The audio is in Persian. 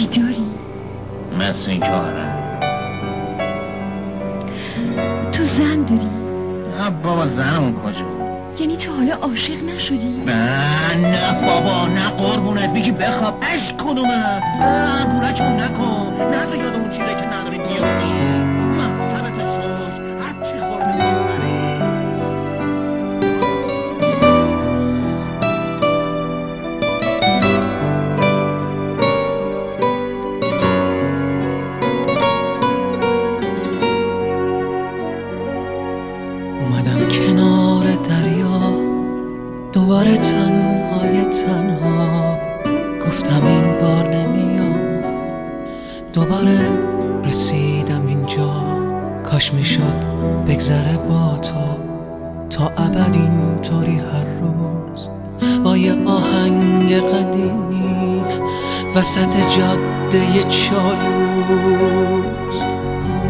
بیداری؟ مثل این که آره. تو زن داری؟ نه بابا زنمون کجا؟ یعنی تو حالا عاشق نشدی؟ نه بابا نه قربونت بگی بخواب عشق کنومه بورکمون نکن نه تو یاد اون چیزه که نداری بیادی مصابت شد هرچی خورده میبری. اومدم کنار دریا دوباره تنها گفتم این بار نمیام دوباره رسیدم اینجا کاش میشد بگذره با تو تا ابد اینطوری هر روز با یه آهنگ قدیمی وسط جاده چالوس